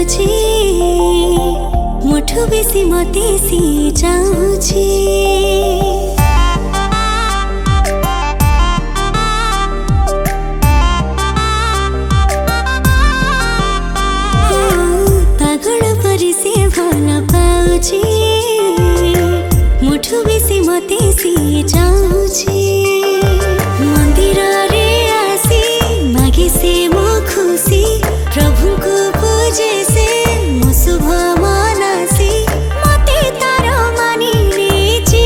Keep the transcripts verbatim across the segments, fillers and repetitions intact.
पाउछि मुठु बेसी मते सी जाउछि पागल परि से भल पाउछि मुठु बेसी मते सी जाउछि मंदिर रे आसी मागे से मो खुशी प्रभु को पूजे से मो शुभ मनासी मते तार मानी रे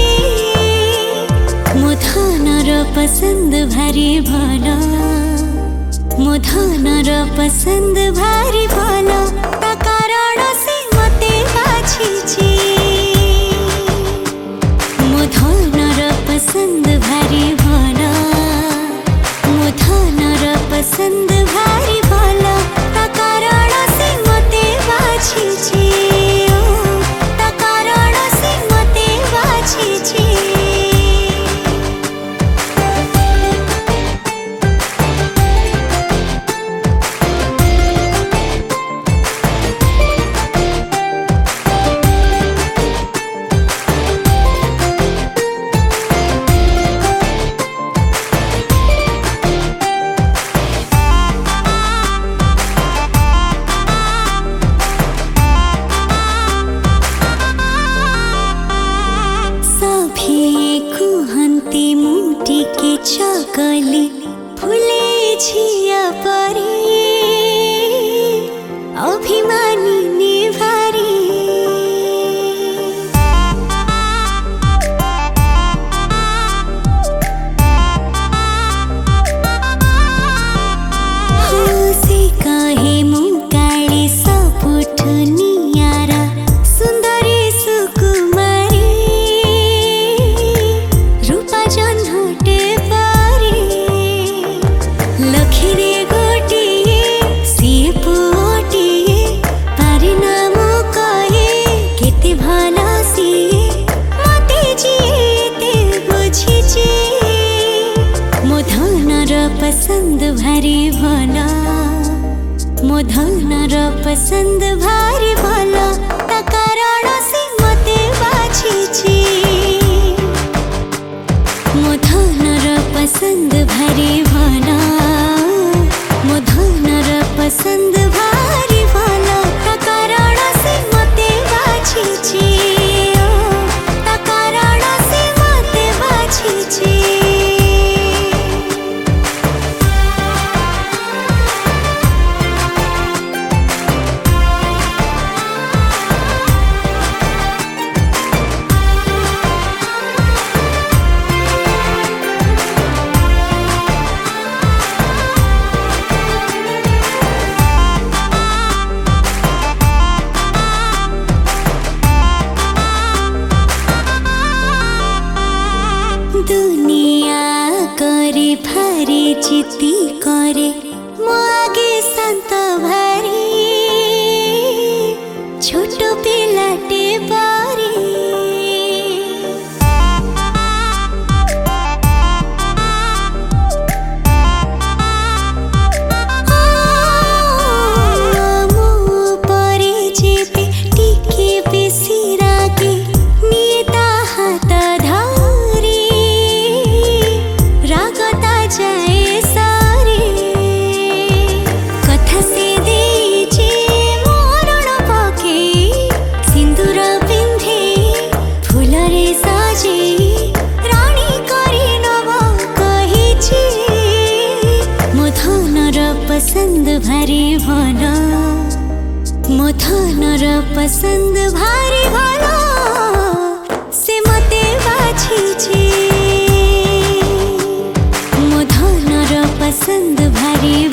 मो धनर पसंद भारी भल मो धनर पसंद भारी भल ता कारण से मते बाछिछि मो धनर पसंद भारी भल मो धनर पसंद भारी भल ता कारण से मते बाछिछि ता कारण से मते बाछिछि चकली फुले छिया परी अभिमानी निभारी से कहे मुकाली सपुठ नियारा सुंदरी सुकुमारी रूपा जन्हटे लखीरे गोटिए सिए पुओटिए पारि नाम कहे केते भला सिए मते जीते बुझिछि मो धनर पसंद भारी भल मो धनर पसंद भारी भल ता कारण से मते बाछिछि मो धनर पसंद भारी भल मो धनर पसंद भारी भल ता कारण से मते बाछिछि ता कारण से मते बाछिछि दुनिया करे भारी चित्ती करे मो आगे शांत भारी छोट पिलाटे बारी मो परे जेबे टिके बेसी रागे निता हाथ जाए सारे कथा से देचे मोरण पके सिंदूर पिंधे फूलरे साजे रानी करी नव कहिछि मो धनर पसंद भारी भल मो धनर पसंद भारी भल से मते बाछिछि पसंद भारी